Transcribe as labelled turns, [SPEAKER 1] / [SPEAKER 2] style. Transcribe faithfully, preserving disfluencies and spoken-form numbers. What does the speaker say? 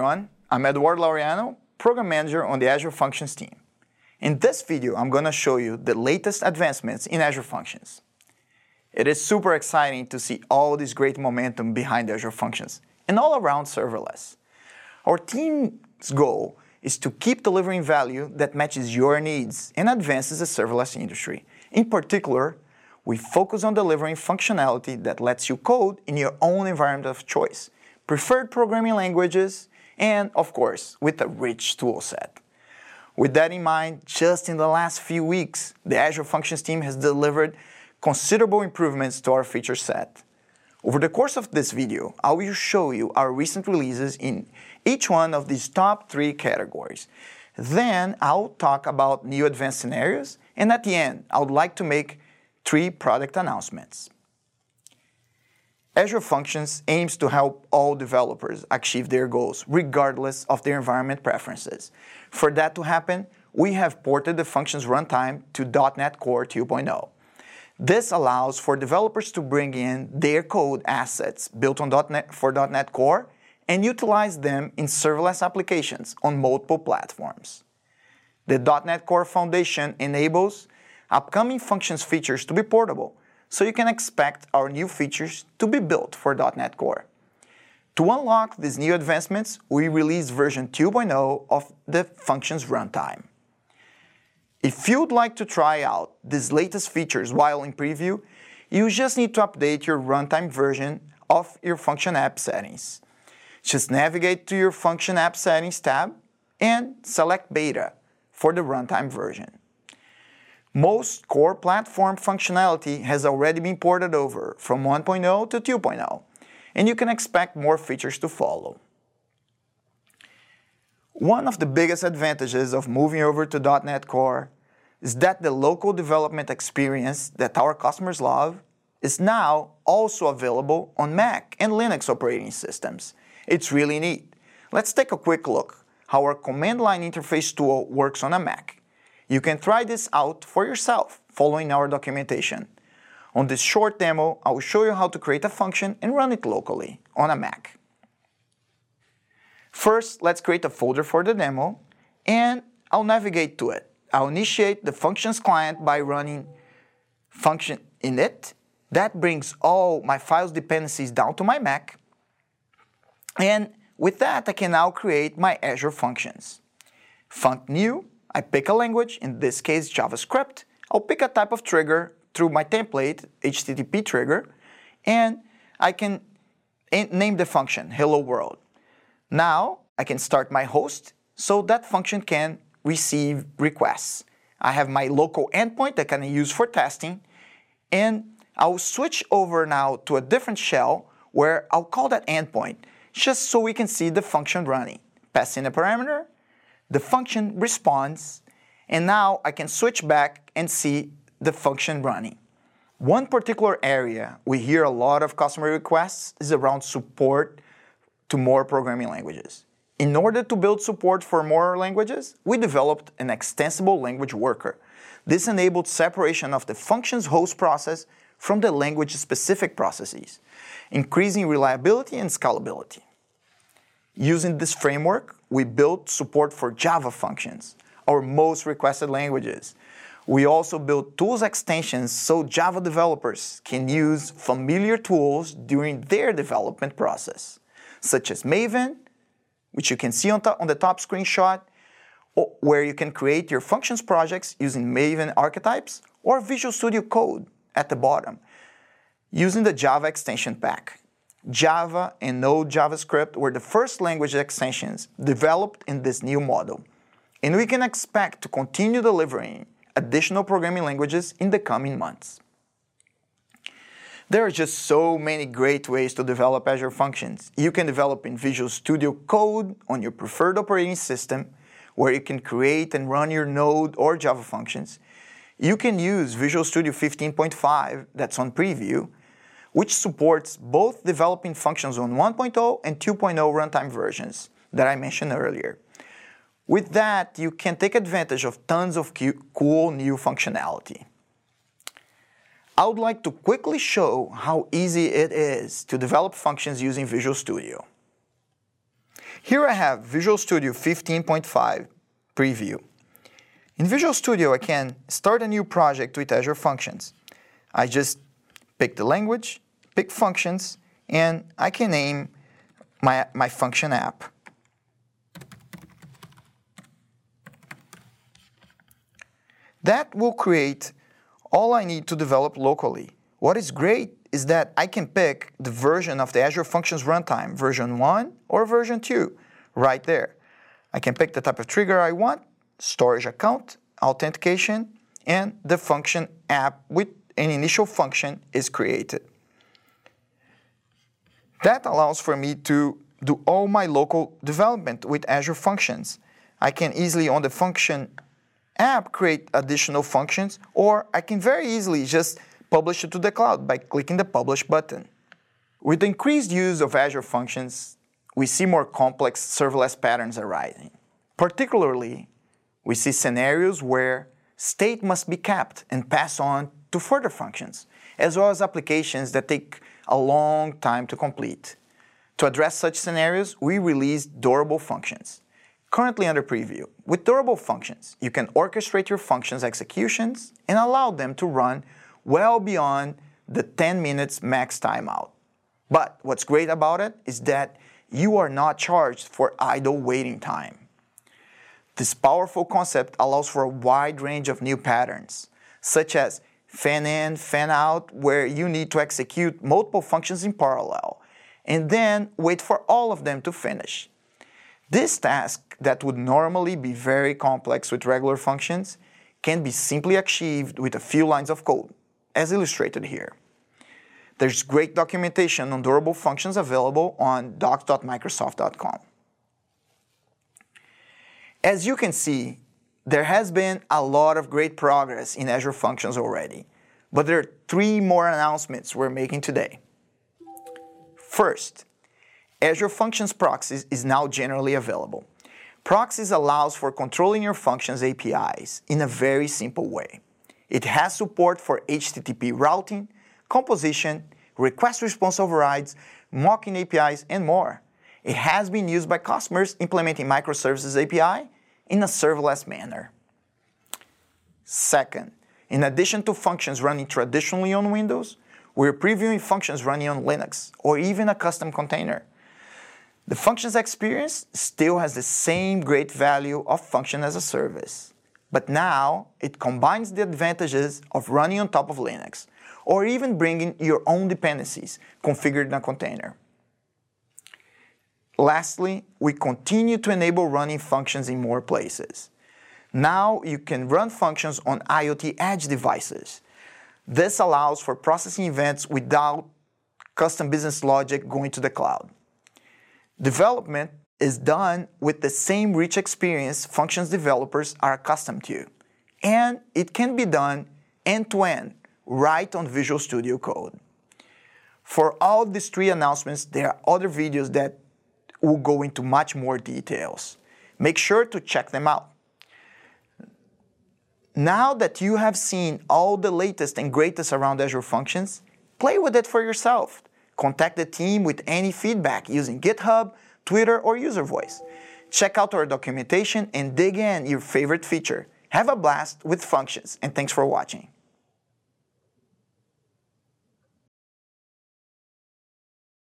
[SPEAKER 1] everyone, I'm Eduardo Laureano, Program Manager on the Azure Functions team. In this video, I'm going to show you the latest advancements in Azure Functions. It is super exciting to see all this great momentum behind Azure Functions and all around serverless. Our team's goal is to keep delivering value that matches your needs and advances the serverless industry. In particular, we focus on delivering functionality that lets you code in your own environment of choice, preferred programming languages, and, of course, with a rich toolset. With that in mind, just in the last few weeks, the Azure Functions team has delivered considerable improvements to our feature set. Over the course of this video, I will show you our recent releases in each one of these top three categories. Then I'll talk about new advanced scenarios, and at the end, I would like to make three product announcements. Azure Functions aims to help all developers achieve their goals, regardless of their environment preferences. For that to happen, we have ported the Functions runtime to dot net Core two point oh. This allows for developers to bring in their code assets built on .NET for .NET Core and utilize them in serverless applications on multiple platforms. The .NET Core Foundation enables upcoming Functions features to be portable, so you can expect our new features to be built for .NET Core. To unlock these new advancements, we released version two point oh of the Functions runtime. If you'd like to try out these latest features while in preview, you just need to update your runtime version of your Function App Settings. Just navigate to your Function App Settings tab and select Beta for the runtime version. Most core platform functionality has already been ported over from one point oh to two point oh, and you can expect more features to follow. One of the biggest advantages of moving over to .NET Core is that the local development experience that our customers love is now also available on Mac and Linux operating systems. It's really neat. Let's take a quick look how our command line interface tool works on a Mac. You can try this out for yourself following our documentation. On this short demo, I will show you how to create a function and run it locally on a Mac. First, let's create a folder for the demo, and I'll navigate to it. I'll initiate the Functions client by running function init. That brings all my files dependencies down to my Mac. And with that, I can now create my Azure Functions. Func new. I pick a language, in this case JavaScript. I'll pick a type of trigger through my template, H T T P trigger, and I can name the function, Hello World. Now I can start my host so that function can receive requests. I have my local endpoint that I can use for testing, and I'll switch over now to a different shell where I'll call that endpoint just so we can see the function running. Pass in a parameter, the function responds, and now I can switch back and see the function running. One particular area we hear a lot of customer requests is around support to more programming languages. In order to build support for more languages, we developed an extensible language worker. This enabled separation of the functions host process from the language-specific processes, increasing reliability and scalability. Using this framework, we built support for Java functions, our most requested languages. We also built tools extensions so Java developers can use familiar tools during their development process, such as Maven, which you can see on, on the top screenshot, where you can create your functions projects using Maven archetypes, or Visual Studio Code at the bottom, using the Java extension pack. Java and Node JavaScript were the first language extensions developed in this new model, and we can expect to continue delivering additional programming languages in the coming months. There are just so many great ways to develop Azure Functions. You can develop in Visual Studio Code on your preferred operating system, where you can create and run your Node or Java functions. You can use Visual Studio fifteen point five, that's on preview, which supports both developing functions on one point oh and two point oh runtime versions that I mentioned earlier. With that, you can take advantage of tons of cool new functionality. I would like to quickly show how easy it is to develop functions using Visual Studio. Here I have Visual Studio fifteen point five Preview. In Visual Studio, I can start a new project with Azure Functions. I just pick the language, pick Functions, and I can name my, my function app. That will create all I need to develop locally. What is great is that I can pick the version of the Azure Functions runtime, version one or version two, right there. I can pick the type of trigger I want, storage account, authentication, and the function app with an initial function is created. That allows for me to do all my local development with Azure Functions. I can easily, on the function app, create additional functions, or I can very easily just publish it to the cloud by clicking the Publish button. With the increased use of Azure Functions, we see more complex serverless patterns arising. Particularly, we see scenarios where state must be kept and passed on to further functions, as well as applications that take a long time to complete. To address such scenarios, we released Durable Functions, currently under preview. With Durable Functions, you can orchestrate your functions' executions and allow them to run well beyond the ten minutes max timeout. But what's great about it is that you are not charged for idle waiting time. This powerful concept allows for a wide range of new patterns, such as fan-in, fan-out, where you need to execute multiple functions in parallel, and then wait for all of them to finish. This task that would normally be very complex with regular functions can be simply achieved with a few lines of code, as illustrated here. There's great documentation on durable functions available on docs dot microsoft dot com. As you can see, there has been a lot of great progress in Azure Functions already, but there are three more announcements we're making today. First, Azure Functions Proxies is now generally available. Proxies allows for controlling your functions A P Is in a very simple way. It has support for H T T P routing, composition, request response overrides, mocking A P Is, and more. It has been used by customers implementing microservices A P I in a serverless manner. Second, in addition to functions running traditionally on Windows, we're previewing functions running on Linux or even a custom container. The functions experience still has the same great value of function as a service, but now it combines the advantages of running on top of Linux or even bringing your own dependencies configured in a container. Lastly, we continue to enable running functions in more places. Now you can run functions on IoT edge devices. This allows for processing events without custom business logic going to the cloud. Development is done with the same rich experience functions developers are accustomed to, and it can be done end-to-end right on Visual Studio Code. For all these three announcements, there are other videos that will go into much more details. Make sure to check them out. Now that you have seen all the latest and greatest around Azure Functions, play with it for yourself. Contact the team with any feedback using GitHub, Twitter, or user voice. Check out our documentation and dig in your favorite feature. Have a blast with functions, and thanks for watching.